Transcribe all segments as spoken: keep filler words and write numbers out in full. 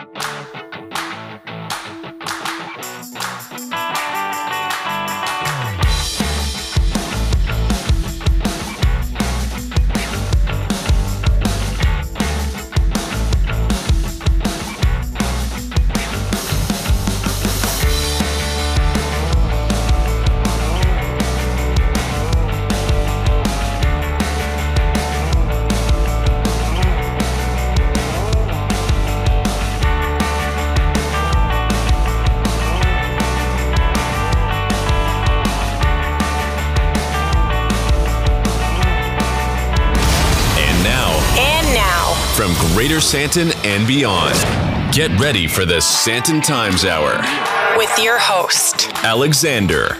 Greater Santon and beyond. Get ready for the Santon Times Hour with your host, Alexander.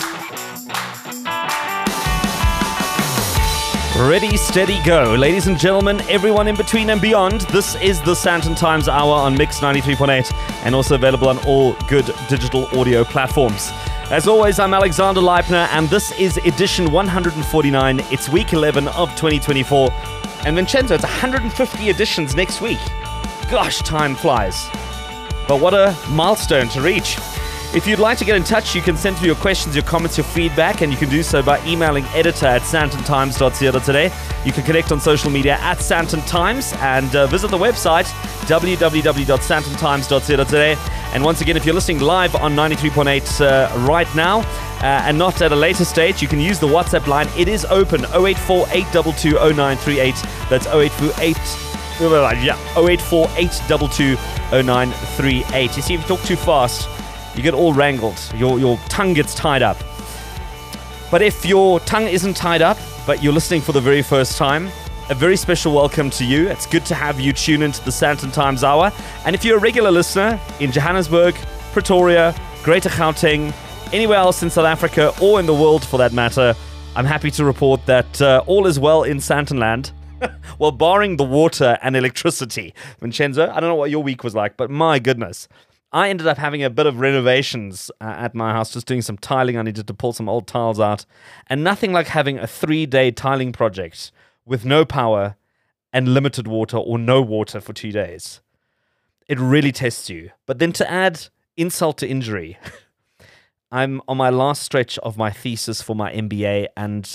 Ready, steady, go. Ladies and gentlemen, everyone in between and beyond, this is the Santon Times Hour on Mix ninety-three point eight and also available on all good digital audio platforms. As always, I'm Alexander Leipner, and this is edition one forty-nine. It's week eleven of twenty twenty-four. And Vincenzo, it's one hundred fifty editions next week. Gosh, time flies. But what a milestone to reach. If you'd like to get in touch, you can send through your questions, your comments, your feedback, and you can do so by emailing editor at santon times dot co dot za. You can connect on social media at Santon Times and uh, visit the website w w w dot santon times dot co dot za. And once again, if you're listening live on ninety-three point eight uh, right now, uh, and not at a later stage, you can use the WhatsApp line. It is open, oh eight four eight two two oh nine three eight. That's oh eight four eight, yeah, oh eight four eight two two oh nine three eight. You see, if you talk too fast, you get all wrangled. Your, your tongue gets tied up. But if your tongue isn't tied up, but you're listening for the very first time, a very special welcome to you. It's good to have you tune into the Santon Times Hour. And if you're a regular listener in Johannesburg, Pretoria, Greater Gauteng, anywhere else in South Africa or in the world for that matter, I'm happy to report that uh, all is well in Santonland. Well, barring the water and electricity. Vincenzo, I don't know what your week was like, but my goodness. I ended up having a bit of renovations uh, at my house, just doing some tiling. I needed to pull some old tiles out. And nothing like having a three-day tiling project with no power and limited water or no water for two days. It really tests you. But then to add insult to injury, I'm on my last stretch of my thesis for my M B A, and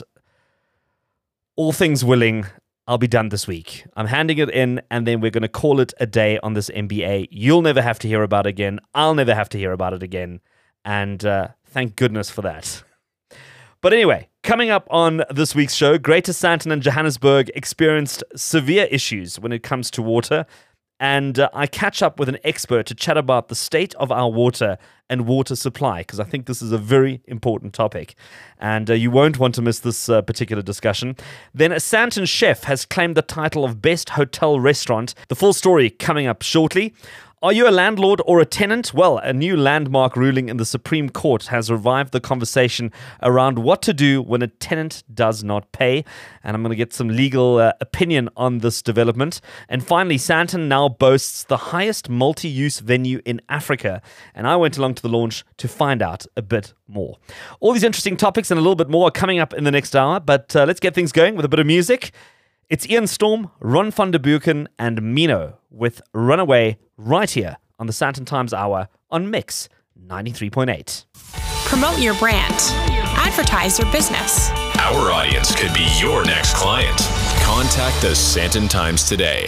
all things willing, I'll be done this week. I'm handing it in, and then we're going to call it a day on this M B A. You'll never have to hear about it again. I'll never have to hear about it again. And uh, thank goodness for that. But anyway, coming up on this week's show, Greater Santon and Johannesburg experienced severe issues when it comes to water. And uh, I catch up with an expert to chat about the state of our water and water supply, because I think this is a very important topic. And uh, you won't want to miss this uh, particular discussion. Then a Santon chef has claimed the title of Best Hotel Restaurant. The full story coming up shortly. Are you a landlord or a tenant? Well, a new landmark ruling in the Supreme Court has revived the conversation around what to do when a tenant does not pay. And I'm going to get some legal uh, opinion on this development. And finally, Santon now boasts the highest multi-use venue in Africa. And I went along to the launch to find out a bit more. All these interesting topics and a little bit more are coming up in the next hour. But uh, let's get things going with a bit of music. It's Ian Storm, Ron van der Buken, and Mino with Runaway right here on the Santon Times Hour on Mix ninety-three point eight. Promote your brand. Advertise your business. Our audience could be your next client. Contact the Santon Times today.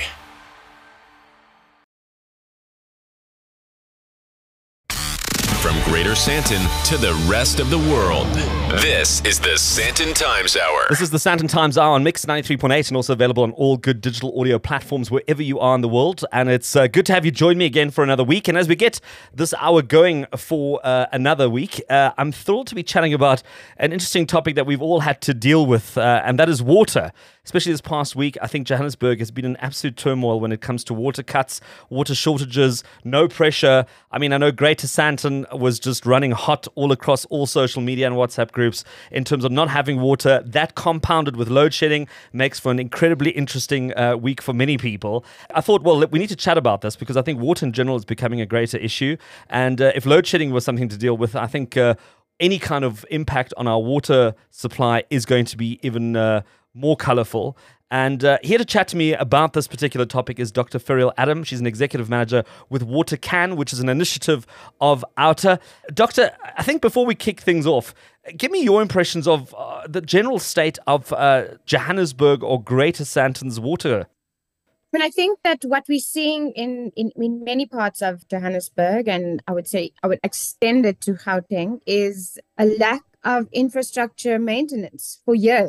From Greater Santon to the rest of the world, this is the Santon Times Hour. This is the Santon Times Hour on Mix ninety-three point eight and also available on all good digital audio platforms wherever you are in the world. And it's uh, good to have you join me again for another week. And as we get this hour going for uh, another week, uh, I'm thrilled to be chatting about an interesting topic that we've all had to deal with, uh, and that is water. Especially this past week, I think Johannesburg has been in absolute turmoil when it comes to water cuts, water shortages, no pressure. I mean, I know Greater Santon was just running hot all across all social media and WhatsApp groups in terms of not having water. That compounded with load shedding makes for an incredibly interesting uh, week for many people. I thought, well, we need to chat about this because I think water in general is becoming a greater issue. And uh, if load shedding was something to deal with, I think uh, any kind of impact on our water supply is going to be even uh, more colorful. And uh, here to chat to me about this particular topic is Doctor Ferial Adam. She's an executive manager with Water Can, which is an initiative of Outer. Doctor, I think before we kick things off, give me your impressions of uh, the general state of uh, Johannesburg or Greater Santon's water. I mean, I think that what we're seeing in, in, in many parts of Johannesburg, and I would say I would extend it to Gauteng, is a lack of infrastructure maintenance for years.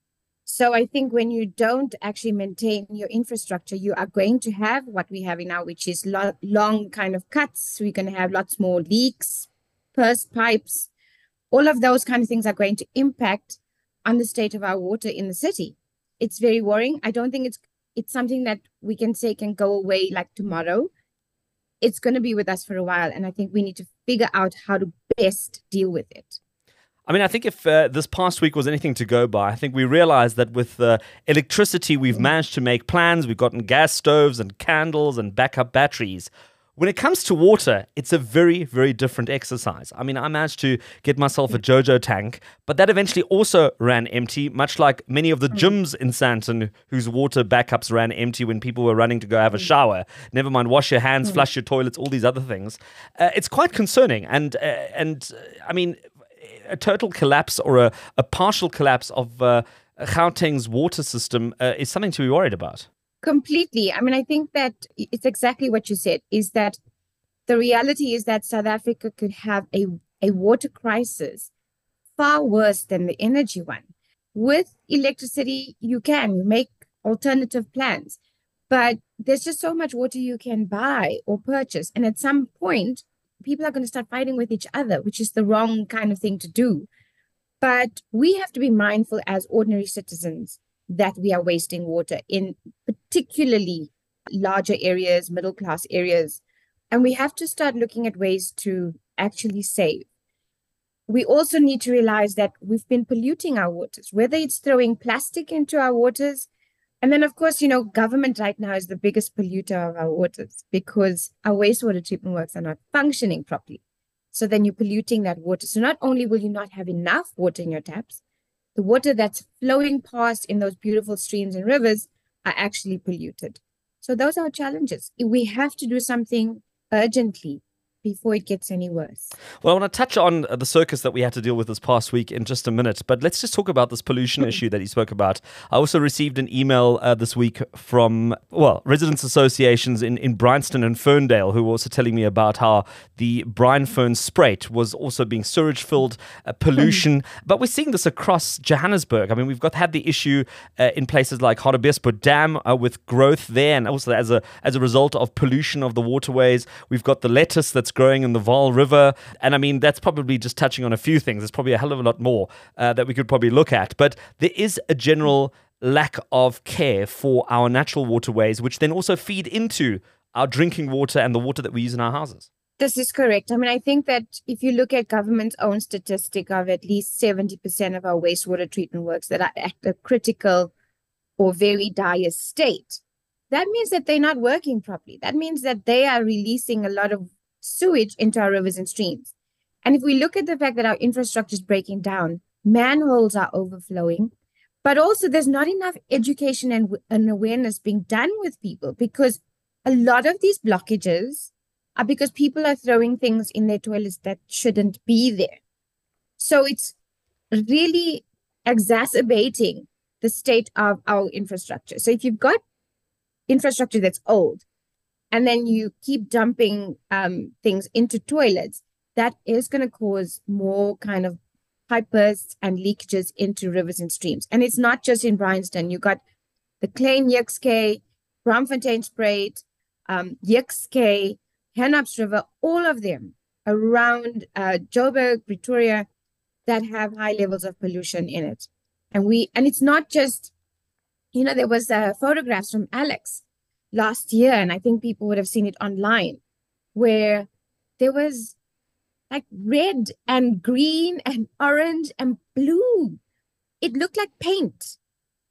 So I think when you don't actually maintain your infrastructure, you are going to have what we have now, which is lo- long kind of cuts. We're going to have lots more leaks, burst pipes. All of those kind of things are going to impact on the state of our water in the city. It's very worrying. I don't think it's it's something that we can say can go away like tomorrow. It's going to be with us for a while. And I think we need to figure out how to best deal with it. I mean, I think if uh, this past week was anything to go by, I think we realized that with uh, electricity, we've managed to make plans. We've gotten gas stoves and candles and backup batteries. When it comes to water, it's a very, very different exercise. I mean, I managed to get myself a JoJo tank, but that eventually also ran empty, much like many of the gyms in Sandton whose water backups ran empty when people were running to go have a shower. Never mind wash your hands, flush your toilets, all these other things. Uh, it's quite concerning. And, uh, and uh, I mean... a total collapse or a, a partial collapse of uh, Gauteng's water system uh, is something to be worried about. Completely. I mean, I think that it's exactly what you said, is that the reality is that South Africa could have a, a water crisis far worse than the energy one. With electricity, you can you make alternative plans, but there's just so much water you can buy or purchase. And at some point, people are going to start fighting with each other, which is the wrong kind of thing to do. But we have to be mindful as ordinary citizens that we are wasting water in particularly larger areas, middle class areas. And we have to start looking at ways to actually save. We also need to realize that we've been polluting our waters, whether it's throwing plastic into our waters. And then, of course, you know, government right now is the biggest polluter of our waters because our wastewater treatment works are not functioning properly. So then you're polluting that water. So not only will you not have enough water in your taps, the water that's flowing past in those beautiful streams and rivers are actually polluted. So those are our challenges. We have to do something urgently before it gets any worse. Well, I want to touch on the circus that we had to deal with this past week in just a minute, but let's just talk about this pollution issue that you spoke about. I also received an email uh, this week from, well, residents associations in, in Bryanston and Ferndale who were also telling me about how the Bryan Fern Spruit was also being sewage-filled uh, pollution. But we're seeing this across Johannesburg. I mean, we've got had the issue uh, in places like Hartbeespoort Dam uh, with growth there, and also as a as a result of pollution of the waterways. We've got the lettuce that's growing in the Vaal River. And I mean, that's probably just touching on a few things. There's probably a hell of a lot more uh, that we could probably look at. But there is a general lack of care for our natural waterways, which then also feed into our drinking water and the water that we use in our houses. This is correct. I mean, I think that if you look at government's own statistic of at least seventy percent of our wastewater treatment works that are at a critical or very dire state, that means that they're not working properly. That means that they are releasing a lot of sewage into our rivers and streams. And if we look at the fact that our infrastructure is breaking down, manholes are overflowing, but also there's not enough education and, and awareness being done with people, because a lot of these blockages are because people are throwing things in their toilets that shouldn't be there. So it's really exacerbating the state of our infrastructure. So if you've got infrastructure that's old, and then you keep dumping um, things into toilets, that is going to cause more kind of pipe bursts and leakages into rivers and streams. And it's not just in Bryanston. You got the Klein Yixkay, Braamfontein Spruit, um, Yixkay, Hennep's River, all of them around uh, Joburg, Pretoria, that have high levels of pollution in it. And we, and it's not just, you know, there was uh, photographs from Alex last year, and I think people would have seen it online, where there was like red and green and orange and blue. It looked like paint.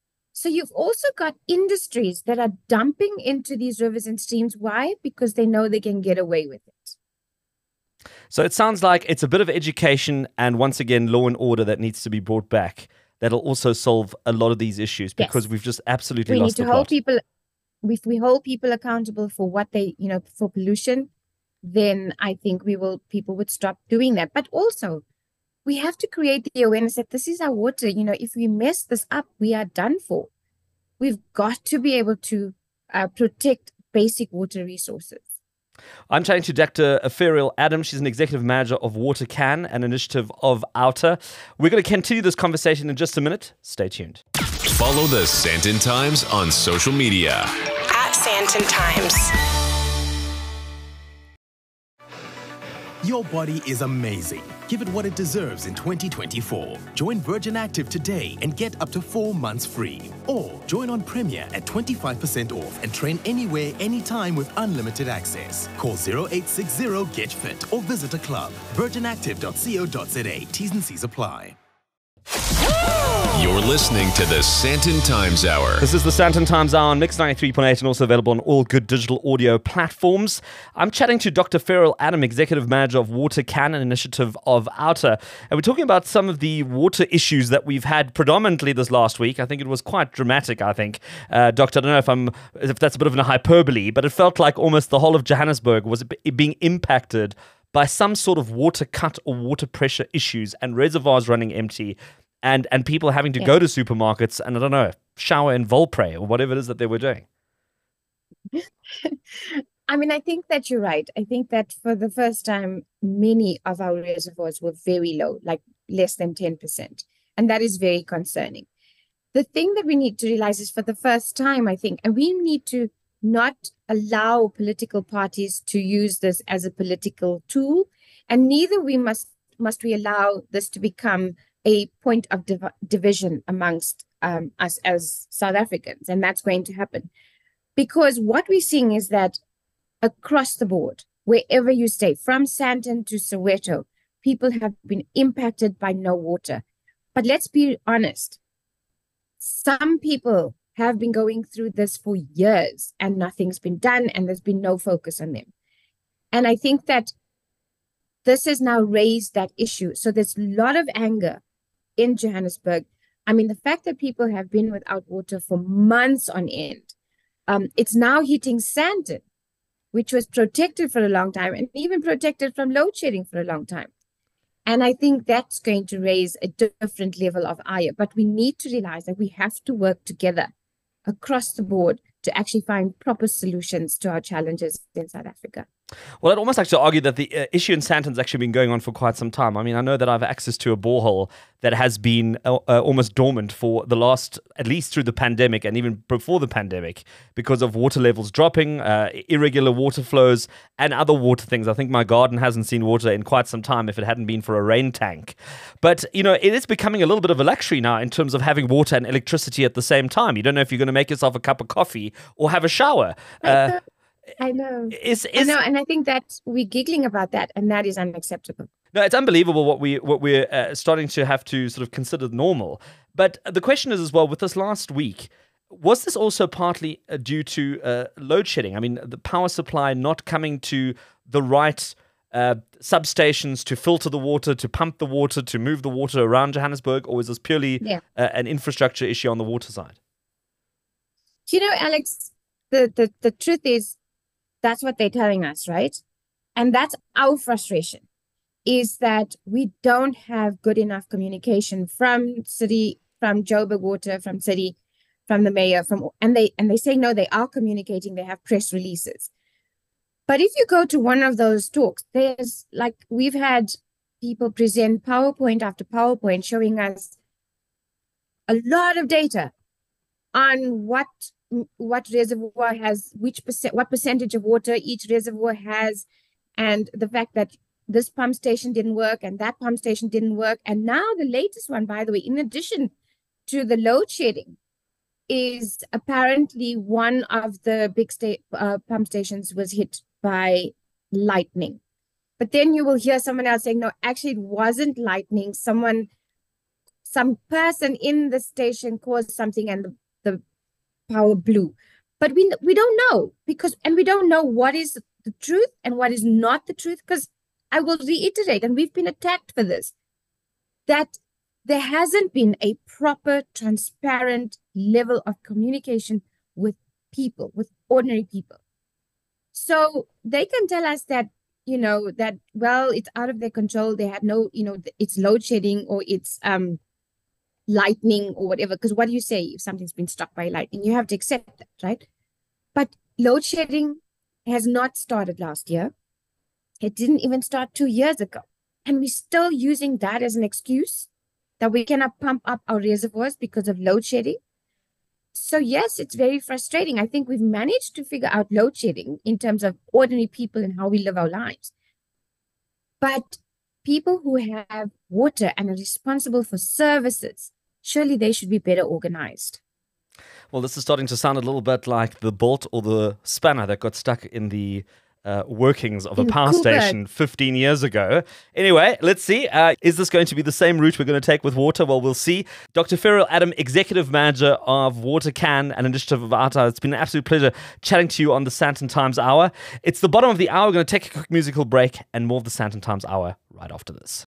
So you've also got industries that are dumping into these rivers and streams. Why? Because they know they can get away with it. So it sounds like it's a bit of education and, once again, law and order that needs to be brought back. that'll also solve a lot of these issues, because Yes. we've just absolutely We lost need the to hold plot. people, if we hold people accountable for what they, you know, for pollution, then I think we will, people would stop doing that. But also, we have to create the awareness that this is our water. You know, if we mess this up, we are done for. We've got to be able to uh, protect basic water resources. I'm chatting to Doctor Ferial Adam. She's an executive manager of WaterCan, an initiative of Outer. We're going to continue this conversation in just a minute. Stay tuned. Follow the Sandton Times on social media. At Sandton Times. Your body is amazing. Give it what it deserves in twenty twenty-four. Join Virgin Active today and get up to four months free. Or join on Premier at twenty-five percent off and train anywhere, anytime with unlimited access. Call zero eight six zero get fit or visit a club. virgin active dot co dot za. T's and C's apply. You're listening to the Sandton Times Hour. This is the Sandton Times Hour on Mix ninety-three point eight and also available on all good digital audio platforms. I'm chatting to Doctor Ferial Adam, Executive Manager of WaterCan, an initiative of Outer. And we're talking about some of the water issues that we've had predominantly this last week. I think it was quite dramatic, I think. Uh, Doctor, I don't know if I'm if that's a bit of a hyperbole, but it felt like almost the whole of Johannesburg was being impacted by some sort of water cut or water pressure issues and reservoirs running empty. And and people having to Yeah. go to supermarkets and, I don't know, shower in Volpre or whatever it is that they were doing. I mean, I think that you're right. I think that for the first time, many of our reservoirs were very low, like less than ten percent. And that is very concerning. The thing that we need to realize is for the first time, I think, and we need to not allow political parties to use this as a political tool. And neither we must must we allow this to become a point of div- division amongst um, us as South Africans. And that's going to happen. Because what we're seeing is that across the board, wherever you stay, from Sandton to Soweto, people have been impacted by no water. But let's be honest, some people have been going through this for years and nothing's been done and there's been no focus on them. And I think that this has now raised that issue. So there's a lot of anger in Johannesburg. I mean, the fact that people have been without water for months on end, um, it's now hitting Sandton, which was protected for a long time and even protected from load shedding for a long time. And I think that's going to raise a different level of ire. But we need to realize that we have to work together across the board to actually find proper solutions to our challenges in South Africa. Well, I'd almost like to argue that the uh, issue in Sandton's actually been going on for quite some time. I mean, I know that I have access to a borehole that has been uh, uh, almost dormant for the last, at least through the pandemic and even before the pandemic, because of water levels dropping, uh, irregular water flows, and other water things. I think my garden hasn't seen water in quite some time if it hadn't been for a rain tank. But, you know, it is becoming a little bit of a luxury now in terms of having water and electricity at the same time. You don't know if you're going to make yourself a cup of coffee or have a shower. Uh, I know. is, I is, know, and I think that we're giggling about that, and that is unacceptable. No, it's unbelievable what we what we're uh, starting to have to sort of consider normal. But the question is as well, with this last week, was this also partly uh, due to uh, load shedding? I mean, the power supply not coming to the right uh, substations to filter the water, to pump the water, to move the water around Johannesburg, or is this purely Yeah. uh, an infrastructure issue on the water side? You know, Alex, the, the, the truth is, that's what they're telling us, right? And that's our frustration, is that we don't have good enough communication from city, from Joburg Water, from city, from the mayor, from and they and they say no, they are communicating, they have press releases. But if you go to one of those talks, there's like we've had people present PowerPoint after PowerPoint showing us a lot of data on what what reservoir has which percent, what percentage of water each reservoir has, and the fact that this pump station didn't work and that pump station didn't work. And now the latest one, by the way, in addition to the load shedding, is apparently one of the big sta- uh, pump stations was hit by lightning. But then you will hear someone else saying, no, actually it wasn't lightning. Someone, some person in the station caused something and the, the power blew. But we we don't know because, and we don't know what is the truth and what is not the truth, because I will reiterate, and we've been attacked for this, that there hasn't been a proper, transparent level of communication with people, with ordinary people. So they can tell us that, you know, that, well, it's out of their control. They had no, you know, it's load shedding or it's um lightning or whatever. Because what do you say if something's been struck by lightning? You have to accept that, right? But load shedding has not started last year. It didn't even start two years ago. And we're still using that as an excuse that we cannot pump up our reservoirs because of load shedding. So yes, it's very frustrating. I think we've managed to figure out load shedding in terms of ordinary people and how we live our lives. But people who have water and are responsible for services, surely they should be better organized. Well, this is starting to sound a little bit like the bolt or the spanner that got stuck in the Uh, workings of a In power Koeberg. station fifteen years ago. Anyway, let's see. Uh, is this going to be the same route we're going to take with water? Well, we'll see. Doctor Ferrell Adam, Executive Manager of WaterCan, an initiative of A T A. It's been an absolute pleasure chatting to you on the Sandton Times Hour. It's the bottom of the hour. We're going to take a quick musical break and more of the Sandton Times Hour right after this.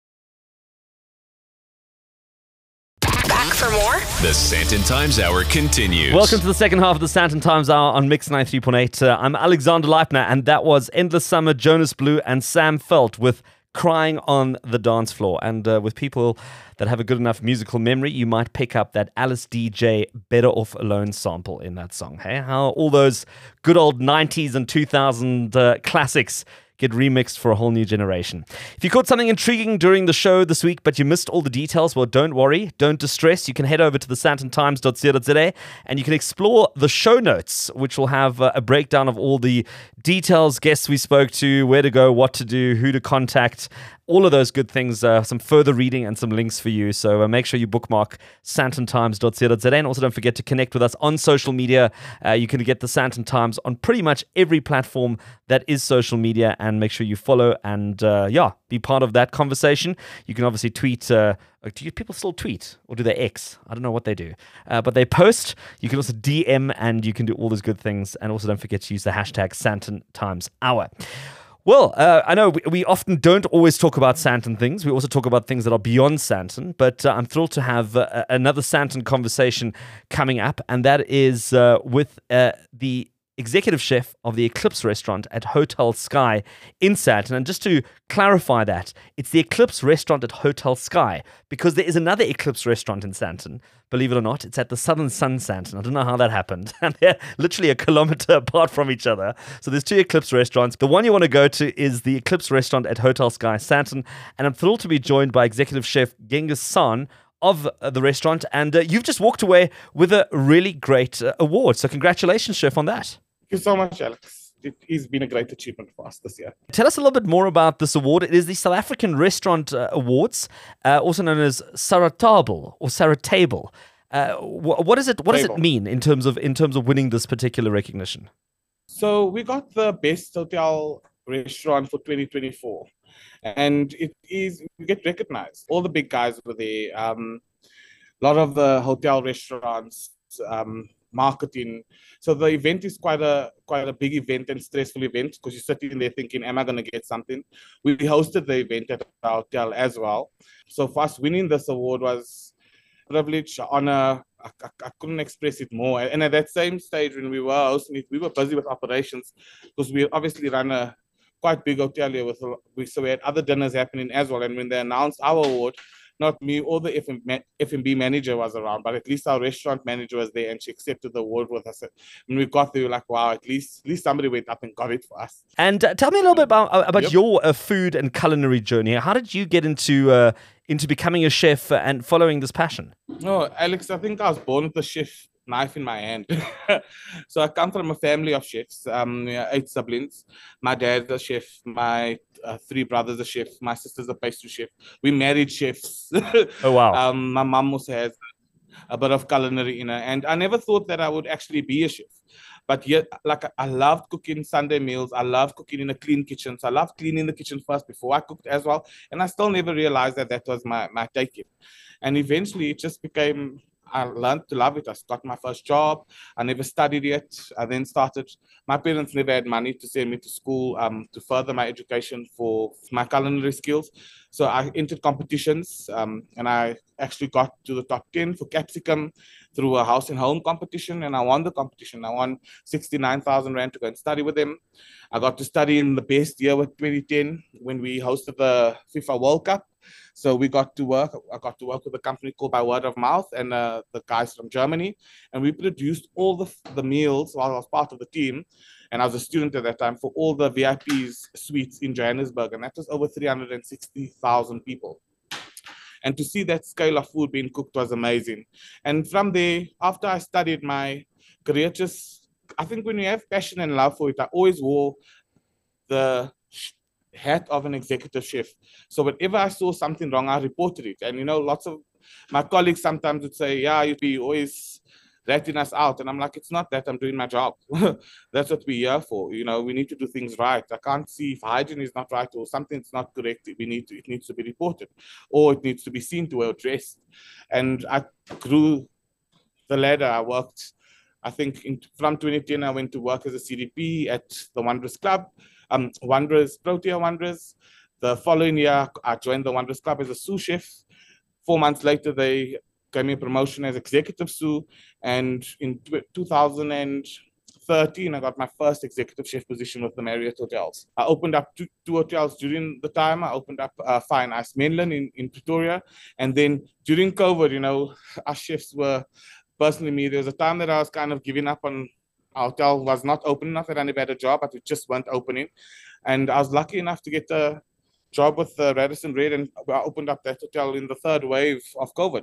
Back for more? The Sandton Times Hour continues. Welcome to the second half of the Sandton Times Hour on Mix ninety-three point eight. Uh, I'm Alexander Leipner, and that was Endless Summer, Jonas Blue, and Sam Felt with Crying on the Dance Floor. And uh, with people that have a good enough musical memory, you might pick up that Alice D J Better Off Alone sample in that song. Hey, how all those good old nineties and two thousand uh, classics get remixed for a whole new generation. If you caught something intriguing during the show this week, but you missed all the details, well, don't worry, don't distress. You can head over to the sandton times dot co dot za and you can explore the show notes, which will have uh, a breakdown of all the details, guests we spoke to, where to go, what to do, who to contact, all of those good things, uh, some further reading and some links for you. So uh, make sure you bookmark sandton times dot co dot za, and also don't forget to connect with us on social media. Uh, you can get the Sandton Times on pretty much every platform that is social media, and make sure you follow and uh, yeah, be part of that conversation. You can obviously tweet. Uh, do you, people still tweet, or do they X? I don't know what they do, uh, but they post. You can also D M, and you can do all those good things. And also don't forget to use the hashtag Sandton Times Hour. Well, uh, I know we, we often don't always talk about Sandton things. We also talk about things that are beyond Sandton, but uh, I'm thrilled to have uh, another Sandton conversation coming up, and that is uh, with uh, the executive chef of the Eclipse restaurant at Hotel Sky in Sandton. And just to clarify that, it's the Eclipse restaurant at Hotel Sky, because there is another Eclipse restaurant in Sandton. Believe it or not, it's at the Southern Sun Sandton. I don't know how that happened. And they're literally a kilometer apart from each other. So there's two Eclipse restaurants. The one you want to go to is the Eclipse restaurant at Hotel Sky Sandton. And I'm thrilled to be joined by executive chef Genghis San of uh, the restaurant. And uh, you've just walked away with a really great uh, award. So congratulations, chef, on that. Thank you so much, Alex. It has been a great achievement for us this year. Tell us a little bit more about this award. It is the South African Restaurant uh, Awards, uh, also known as Saratable or Saratable. Uh, wh- what is it? What does it mean in terms of in terms of winning this particular recognition? So we got the best hotel restaurant for twenty twenty-four, and it is we get recognized. All the big guys were there. Um, a lot of the hotel restaurants. Um, marketing. So the event is quite a quite a big event and stressful event, because you're sitting there thinking, am I going to get something? We hosted the event at our hotel as well. So for us, winning this award was a privilege, honor. I, I, I couldn't express it more. And at that same stage when we were hosting it, we were busy with operations, because we obviously run a quite big hotel here. With we, so we had other dinners happening as well. And when they announced our award, not me or the F and B manager was around, but at least our restaurant manager was there, and she accepted the award with us. When we got there, we were like, wow, at least at least somebody went up and got it for us. And uh, tell me a little bit about uh, about Yep. your uh, food and culinary journey. How did you get into uh, into becoming a chef and following this passion? No, Alex, I think I was born with a chef knife in my hand. So I come from a family of chefs, um, yeah, eight siblings. My dad's a chef, my uh, three brothers are chef, my sister's a pastry chef. We married chefs. Oh, wow. um, my mum also has a bit of culinary in her, and I never thought that I would actually be a chef. But yet, like, I loved cooking Sunday meals. I loved cooking in a clean kitchen. So I loved cleaning the kitchen first before I cooked as well. And I still never realized that that was my, my take. And eventually it just became, I learned to love it. I got my first job. I never studied yet. I then started, my parents never had money to send me to school um, to further my education for my culinary skills. So I entered competitions um, and I actually got to the top ten for Capsicum through a house and home competition, and I won the competition. I won sixty-nine thousand rand to go and study with them. I got to study in the best year with twenty ten when we hosted the FIFA World Cup. So we got to work, I got to work with a company called By Word of Mouth and uh, the guys from Germany. And we produced all the, the meals while I was part of the team. And I was a student at that time for all the V I P's suites in Johannesburg. And that was over three hundred sixty thousand people. And to see that scale of food being cooked was amazing. And from there, after I studied, my career just, I think when you have passion and love for it, I always wore the hat of an executive chef. So whenever I saw something wrong, I reported it. And, you know, lots of my colleagues sometimes would say, yeah, you'd be always ratting us out. And I'm like, it's not that, I'm doing my job. That's what we're here for. You know, we need to do things right. I can't see if hygiene is not right or something's not correct. We need to, it needs to be reported or it needs to be seen to or addressed. And I grew the ladder. I worked, I think in, from twenty ten, I went to work as a C D P at the Wanderers Club. Um, Wanderers, Protea Wanderers. The following year, I joined the Wanderers Club as a sous chef. Four months later, they gave me a promotion as executive sous. And in two thousand thirteen, I got my first executive chef position with the Marriott Hotels. I opened up two, two hotels during the time. I opened up uh, Fine Ice Mainland in, in Pretoria. And then during COVID, you know, our chefs were, personally me, there was a time that I was kind of giving up on. Our hotel was not open enough. I had a job, but it just weren't opening. And I was lucky enough to get a job with uh, Radisson Red, and I opened up that hotel in the third wave of COVID.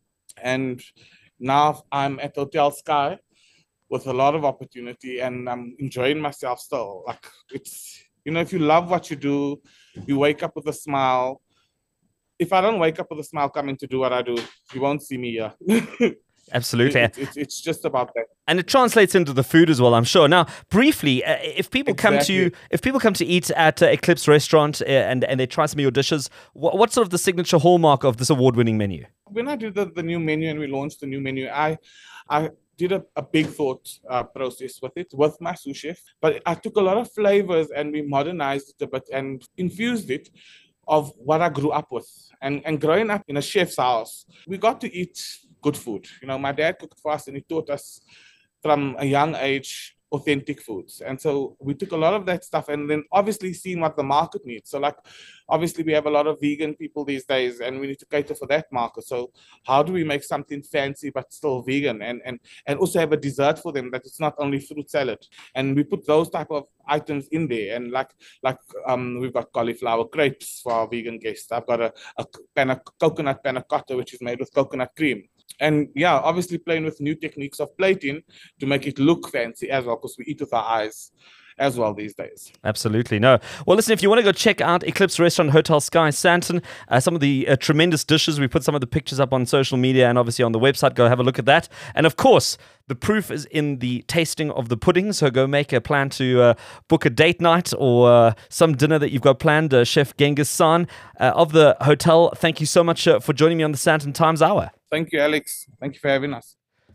And now I'm at Hotel Sky with a lot of opportunity, and I'm enjoying myself still. Like, it's, you know, if you love what you do, you wake up with a smile. If I don't wake up with a smile coming to do what I do, you won't see me here. Absolutely. It, it, it's just about that. And it translates into the food as well, I'm sure. Now, briefly, uh, if people Exactly. come to if people come to eat at uh, Eclipse Restaurant uh, and, and they try some of your dishes, what, what's sort of the signature hallmark of this award-winning menu? When I did the, the new menu and we launched the new menu, I I did a, a big thought uh, process with it, with my sous chef. But I took a lot of flavors and we modernized it a bit and infused it of what I grew up with. And, and growing up in a chef's house, we got to eat good food. You know, my dad cooked for us and he taught us from a young age authentic foods. And so we took a lot of that stuff and then obviously seeing what the market needs. So like, obviously we have a lot of vegan people these days and we need to cater for that market. So how do we make something fancy but still vegan and, and, and also have a dessert for them that it's not only fruit salad? And we put those type of items in there. And like, like um, we've got cauliflower crepes for our vegan guests. I've got a, a panna, coconut panna cotta, which is made with coconut cream. And yeah, obviously playing with new techniques of plating to make it look fancy as well, because we eat with our eyes as well these days. Absolutely. No. Well, listen, if you want to go check out Eclipse Restaurant, Hotel Sky, Sandton, uh, some of the uh, tremendous dishes, we put some of the pictures up on social media and obviously on the website. Go have a look at that. And of course, the proof is in the tasting of the pudding. So go make a plan to uh, book a date night or uh, some dinner that you've got planned. Uh, Chef Genghis San uh, of the hotel, thank you so much uh, for joining me on the Sandton Times Hour. Thank you, Alex. Thank you for having us.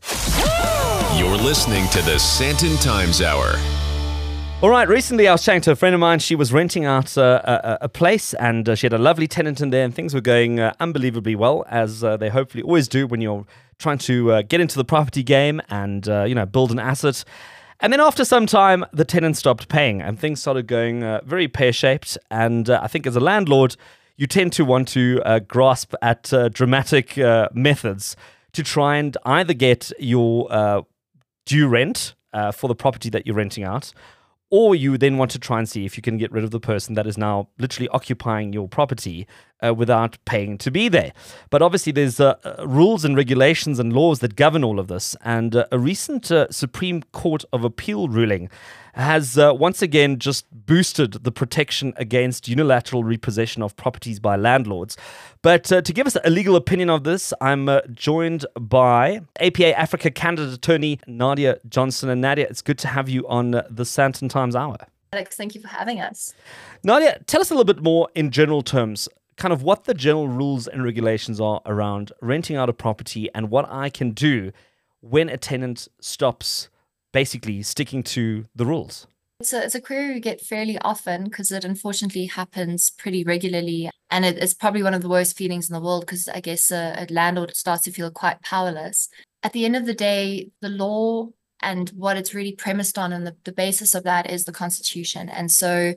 You're listening to the Sandton Times Hour. All right, recently I was chatting to a friend of mine. She was renting out uh, a, a place and uh, she had a lovely tenant in there and things were going uh, unbelievably well, as uh, they hopefully always do when you're trying to uh, get into the property game and, uh, you know, build an asset. And then after some time, the tenant stopped paying and things started going uh, very pear-shaped. And uh, I think as a landlord, you tend to want to uh, grasp at uh, dramatic uh, methods to try and either get your uh, due rent uh, for the property that you're renting out, or you then want to try and see if you can get rid of the person that is now literally occupying your property uh, without paying to be there. But obviously there's uh, uh, rules and regulations and laws that govern all of this. And uh, a recent uh, Supreme Court of Appeal ruling has uh, once again just boosted the protection against unilateral repossession of properties by landlords. But uh, to give us a legal opinion of this, I'm uh, joined by A P A Africa candidate attorney Nadia Johnson. And Nadia, it's good to have you on uh, the Sandton Times Hour. Alex, thank you for having us. Nadia, tell us a little bit more in general terms. kind of what the general rules and regulations are around renting out a property and what I can do when a tenant stops basically sticking to the rules. It's a, it's a query we get fairly often because it unfortunately happens pretty regularly. And it, it's probably one of the worst feelings in the world because I guess a, a landlord starts to feel quite powerless. At the end of the day, the law and what it's really premised on and the, the basis of that is the Constitution. And so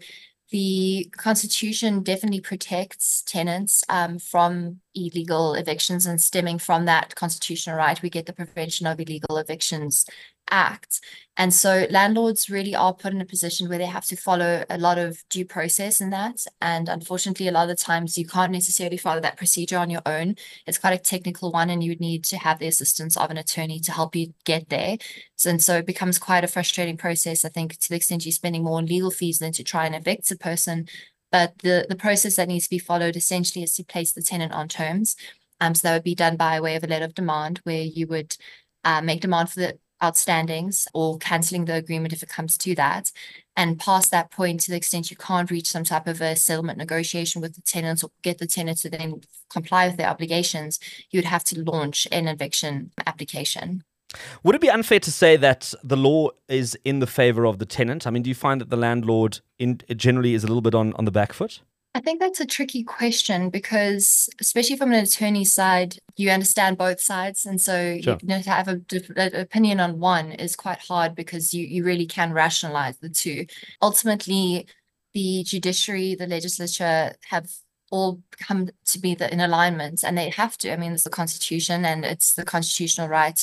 the Constitution definitely protects tenants um, from illegal evictions, and stemming from that constitutional right, we get the Prevention of Illegal Evictions Act. And so landlords really are put in a position where they have to follow a lot of due process in that. And unfortunately, a lot of the times you can't necessarily follow that procedure on your own. It's quite a technical one, and you would need to have the assistance of an attorney to help you get there. So, and so it becomes quite a frustrating process, I think, to the extent you're spending more on legal fees than to try and evict a person. But the, the process that needs to be followed essentially is to place the tenant on terms. Um, so that would be done by way of a letter of demand, where you would uh, make demand for the outstandings or cancelling the agreement if it comes to that. And past that point, to the extent you can't reach some type of a settlement negotiation with the tenants or get the tenant to then comply with their obligations, you would have to launch an eviction application. Would it be unfair to say that the law is in the favor of the tenant? I mean, do you find that the landlord in generally is a little bit on, on the back foot? I think that's a tricky question because, especially from an attorney's side, you understand both sides. And so Sure. you know, to have a different opinion on one is quite hard because you, you really can rationalize the two. Ultimately, the judiciary, the legislature have all come to be the, in alignment, and they have to. I mean, it's the Constitution and it's the constitutional right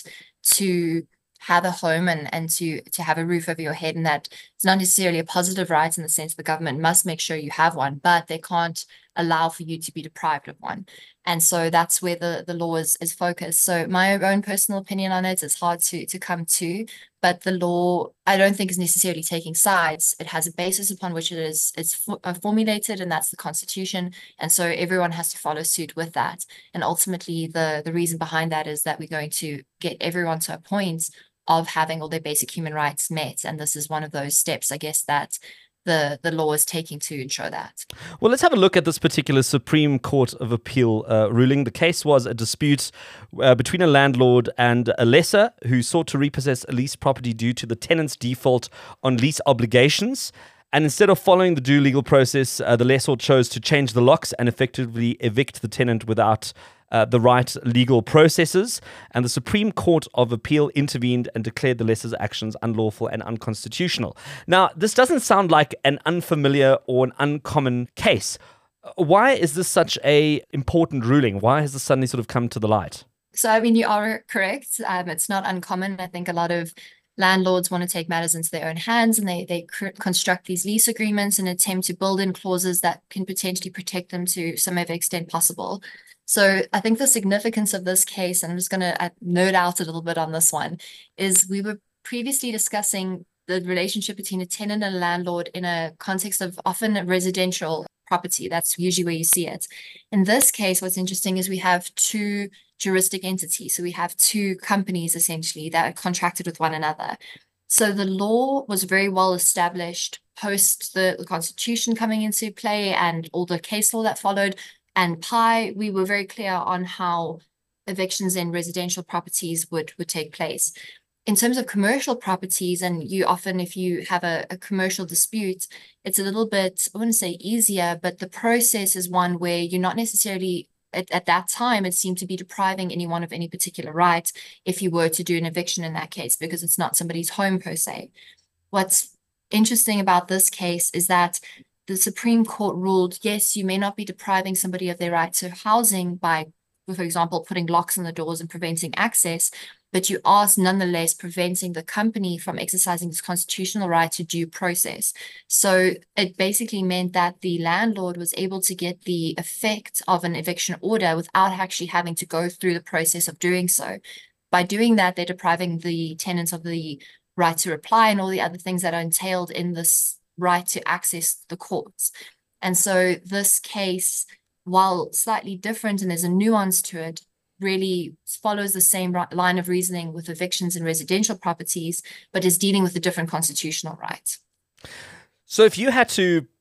to have a home and, and to, to have a roof over your head. And that it's not necessarily a positive right in the sense the government must make sure you have one, but they can't allow for you to be deprived of one. And so that's where the, the law is, is focused. So my own personal opinion on it is hard to, to come to, but the law, I don't think is necessarily taking sides. It has a basis upon which it is it's fo- uh, formulated, and that's the Constitution. And so everyone has to follow suit with that. And ultimately, the, the reason behind that is that we're going to get everyone to a point of having all their basic human rights met. And this is one of those steps, I guess, that the, the law is taking to ensure that. Well, let's have a look at this particular Supreme Court of Appeal uh, ruling. The case was a dispute uh, between a landlord and a lessor who sought to repossess a leased property due to the tenant's default on lease obligations. And instead of following the due legal process, uh, the lessor chose to change the locks and effectively evict the tenant without uh, the right legal processes. And the Supreme Court of Appeal intervened and declared the lessor's actions unlawful and unconstitutional. Now, this doesn't sound like an unfamiliar or an uncommon case. Why is this such a important ruling? Why has this suddenly sort of come to the light? So, I mean, you are correct. Um, it's not uncommon. I think a lot of landlords want to take matters into their own hands, and they they cr- construct these lease agreements and attempt to build in clauses that can potentially protect them to some extent possible. So I think the significance of this case, and I'm just going to uh, nerd out a little bit on this one, is we were previously discussing the relationship between a tenant and a landlord in a context of often a residential property. That's usually where you see it. In this case, what's interesting is we have two juristic entities. So we have two companies essentially that are contracted with one another. So the law was very well established post the, the Constitution coming into play and all the case law that followed. And P I, we were very clear on how evictions in residential properties would, would take place. In terms of commercial properties, and you often, if you have a, a commercial dispute, it's a little bit, I wouldn't say easier, but the process is one where you're not necessarily, at, at that time, it seemed to be depriving anyone of any particular right if you were to do an eviction in that case, because it's not somebody's home per se. What's interesting about this case is that the Supreme Court ruled, yes, you may not be depriving somebody of their right to housing by, for example, putting locks on the doors and preventing access, but you are nonetheless preventing the company from exercising its constitutional right to due process. So it basically meant that the landlord was able to get the effect of an eviction order without actually having to go through the process of doing so. By doing that, they're depriving the tenants of the right to reply and all the other things that are entailed in this right to access the courts. And so this case, while slightly different and there's a nuance to it, really follows the same line of reasoning with evictions in residential properties, but is dealing with a different constitutional right. So if you had to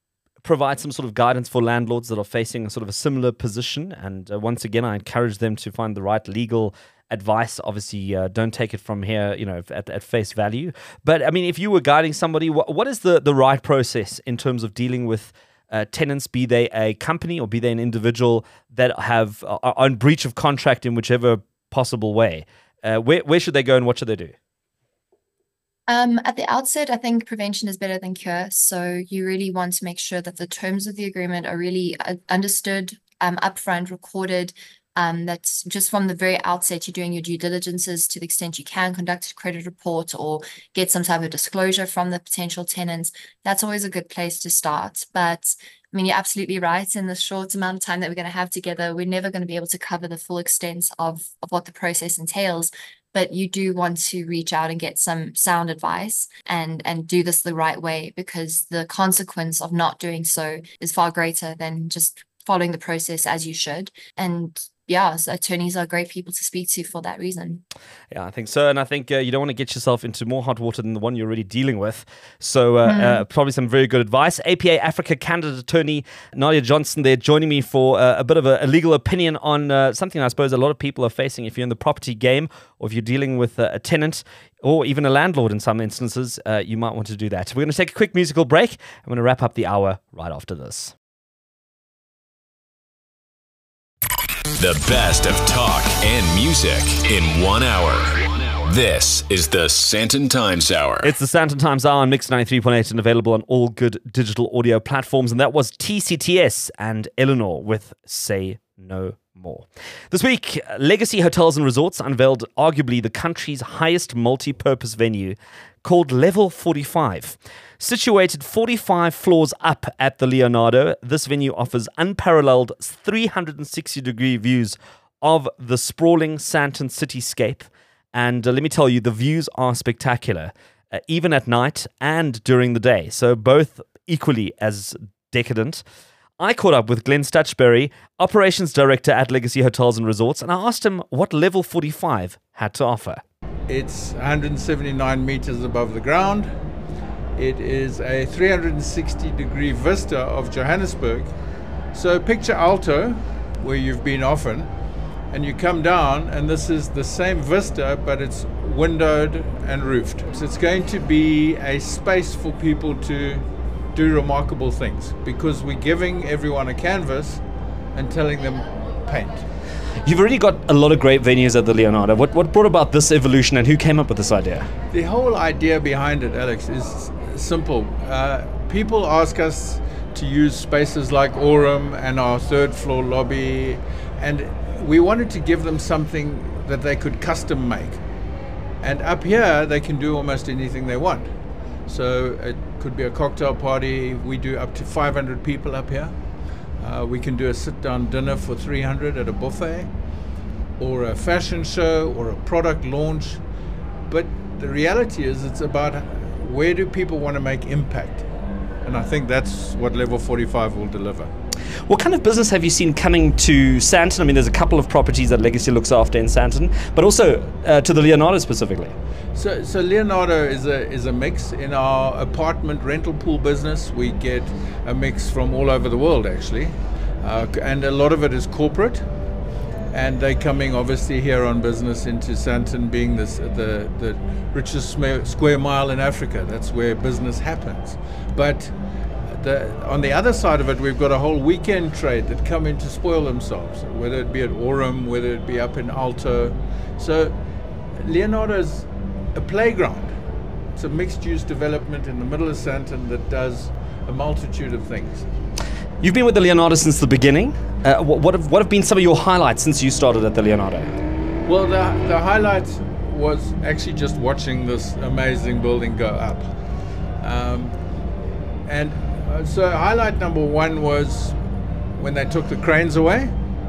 provide some sort of guidance for landlords that are facing a sort of a similar position. And uh, once again, I encourage them to find the right legal advice. Obviously, uh, don't take it from here, you know, at, at face value. But I mean, if you were guiding somebody, what, what is the, the right process in terms of dealing with uh, tenants, be they a company or be they an individual that have uh, are in breach of contract in whichever possible way? Uh, where, where should they go and what should they do? Um, at the outset, I think prevention is better than cure. So you really want to make sure that the terms of the agreement are really uh, understood, um, upfront, recorded. Um, that's just from the very outset, you're doing your due diligences to the extent you can, conduct a credit report or get some type of disclosure from the potential tenants. That's always a good place to start. But I mean, you're absolutely right. In the short amount of time that we're going to have together, we're never going to be able to cover the full extent of, of what the process entails. But you do want to reach out and get some sound advice and, and do this the right way, because the consequence of not doing so is far greater than just following the process as you should. And yeah, so attorneys are great people to speak to for that reason. Yeah, I think so. And I think uh, you don't want to get yourself into more hot water than the one you're already dealing with. So uh, mm. uh, probably some very good advice. A P A Africa candidate attorney Nadia Johnson there joining me for uh, a bit of a, a legal opinion on uh, something I suppose a lot of people are facing if you're in the property game or if you're dealing with a, a tenant or even a landlord in some instances. Uh, you might want to do that. We're going to take a quick musical break. I'm going to wrap up the hour right after this. The best of talk and music in one hour. This is the Sandton Times Hour. It's the Sandton Times Hour on Mix ninety-three point eight and available on all good digital audio platforms. And that was T C T S and Eleanor with Say No More. This week, Legacy Hotels and Resorts unveiled arguably the country's highest multi-purpose venue called Level forty-five. Situated forty-five floors up at the Leonardo, this venue offers unparalleled three hundred sixty degree views of the sprawling Sandton cityscape. And uh, let me tell you, the views are spectacular, uh, even at night and during the day. So both equally as decadent. I caught up with Glenn Stutchberry, Operations Director at Legacy Hotels and Resorts, and I asked him what Level forty-five had to offer. It's one hundred seventy-nine meters above the ground. It is a three hundred sixty degree vista of Johannesburg. So picture Alto, where you've been often, and you come down and this is the same vista, but it's windowed and roofed. So it's going to be a space for people to do remarkable things, because we're giving everyone a canvas and telling them paint. You've already got a lot of great venues at the Leonardo. What what brought about this evolution and who came up with this idea? The whole idea behind it, Alex, is simple. Uh, people ask us to use spaces like Aurum and our third floor lobby, and we wanted to give them something that they could custom make. And up here, they can do almost anything they want. So it could be a cocktail party. We do up to five hundred people up here. Uh, we can do a sit-down dinner for three hundred at a buffet, or a fashion show, or a product launch. But the reality is, it's about where do people want to make impact? And I think that's what Level forty-five will deliver. What kind of business have you seen coming to Sandton? I mean, there's a couple of properties that Legacy looks after in Sandton, but also uh, to the Leonardo specifically. So, so Leonardo is a is a mix. In our apartment rental pool business, we get a mix from all over the world, actually, uh, and a lot of it is corporate. And they're coming obviously here on business into Sandton, being this, the the richest square mile in Africa. That's where business happens. But the, on the other side of it, we've got a whole weekend trade that come in to spoil themselves, whether it be at Aurum, whether it be up in Alto. So Leonardo's a playground. It's a mixed-use development in the middle of Sandton that does a multitude of things. You've been with the Leonardo since the beginning. Uh, what, what, have, what have been some of your highlights since you started at the Leonardo? Well, the, the highlight was actually just watching this amazing building go up. Um, and uh, so highlight number one was when they took the cranes away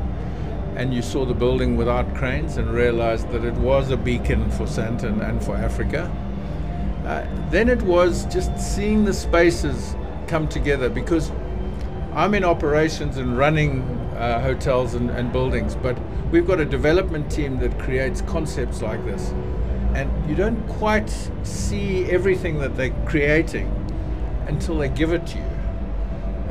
and you saw the building without cranes and realized that it was a beacon for Sandton and for Africa. Uh, then it was just seeing the spaces come together, because I'm in operations and running uh, hotels and, and buildings, but we've got a development team that creates concepts like this. And you don't quite see everything that they're creating until they give it to you.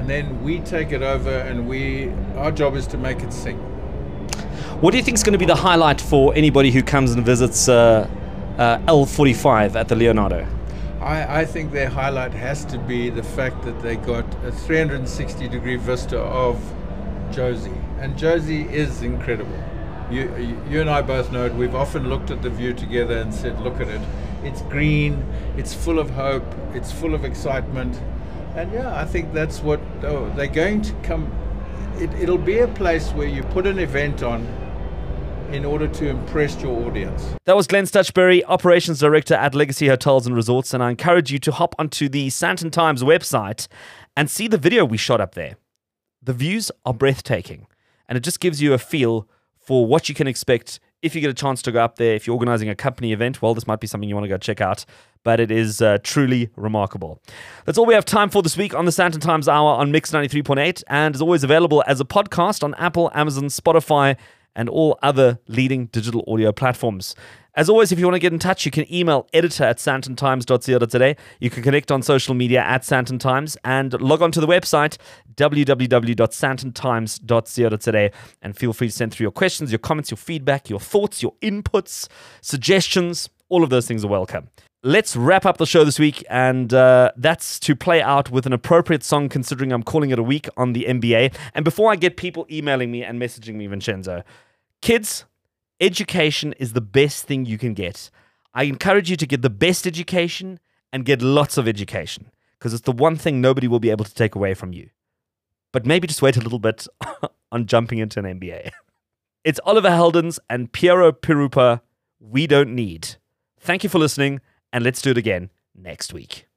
and then we take it over, and we our job is to make it sing. What do you think is going to be the highlight for anybody who comes and visits uh, uh, L forty-five at the Leonardo? I, I think their highlight has to be the fact that they got a three hundred sixty degree vista of Jozi, and Jozi is incredible. You, you and I both know it. We've often looked at the view together and said, look at it. It's green, it's full of hope, it's full of excitement. And yeah, I think that's what oh, they're going to come. It, it'll be a place where you put an event on in order to impress your audience. That was Glenn Stutchbury, Operations Director at Legacy Hotels and Resorts. And I encourage you to hop onto the Sandton Times website and see the video we shot up there. The views are breathtaking. And it just gives you a feel for what you can expect if you get a chance to go up there. If you're organizing a company event, well, this might be something you want to go check out. But it is uh, truly remarkable. That's all we have time for this week on the Sandton Times Hour on Mix ninety-three point eight, and is always available as a podcast on Apple, Amazon, Spotify, and all other leading digital audio platforms. As always, if you want to get in touch, you can email editor at santon times dot co dot za. You can connect on social media at Sandton Times, and log on to the website w w w dot santon times dot co dot za, and feel free to send through your questions, your comments, your feedback, your thoughts, your inputs, suggestions. All of those things are welcome. Let's wrap up the show this week, and uh, that's to play out with an appropriate song, considering I'm calling it a week on the N B A. And before I get people emailing me and messaging me, Vincenzo, kids, education is the best thing you can get. I encourage you to get the best education and get lots of education, because it's the one thing nobody will be able to take away from you. But maybe just wait a little bit on jumping into an N B A. It's Oliver Heldens and Piero Pirupa, We Don't Need. Thank you for listening, and let's do it again next week.